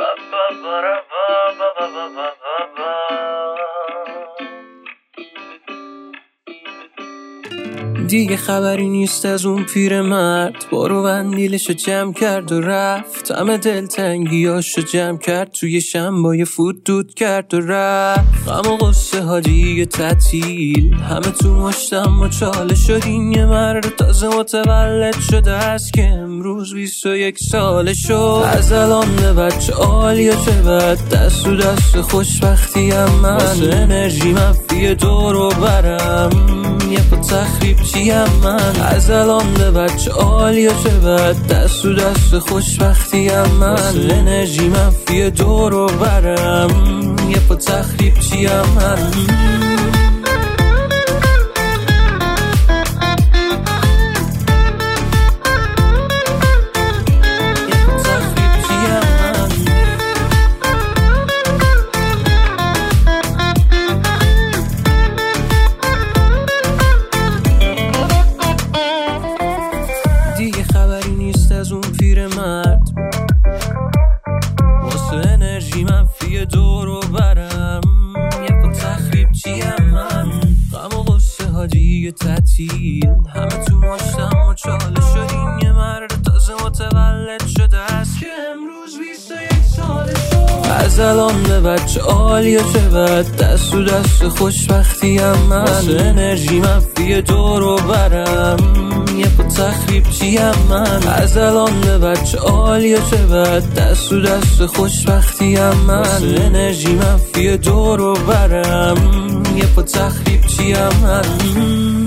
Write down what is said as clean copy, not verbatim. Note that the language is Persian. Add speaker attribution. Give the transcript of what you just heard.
Speaker 1: دیگه خبری نیست از اون پیرمرد، بارو بندیلشو جمع کرد و رفت. همه دلتنگیاشو جمع کرد، توی شنبای فوت دود کرد و رفت. غم و غصه ها دیگه تعطیل، همه تو مشتم و چاله شد. این یه مرد تازه متولد شده است که امروز 21 ساله شد. از الان به بچه عالی و چه بد، دست و دست خوشبختی هم من. واسه انرژی منفی دور و برم، یه پا تخریب چیم من. از الان به بچه عالی و چه بد، دست و دست خوشبختی هم من. واسه انرژی منفی دور و برم، یه پا تخریب چیم من. دیگه خبری نیست از اون پیرمرد، واسه انرژی منفی دور و برم، یه پا تخریب چیم من. غم و غصه ها دیگه تعطیل، همه تو مشتم و چاله شد. این یه مرد تازه متولد شده است که امروز 21 ساله شد. از الان به بچه عالی و چه بد، دست و دست خوشبختی هم من. واسه انرژی منفی دور و برم، یه پا تخریب چیم من. از الان به بچه عالی و چه بد، دست و دست خوشبختی هم من. واسه انرژی منفی دور و برم، یه پا تخریب چیم من.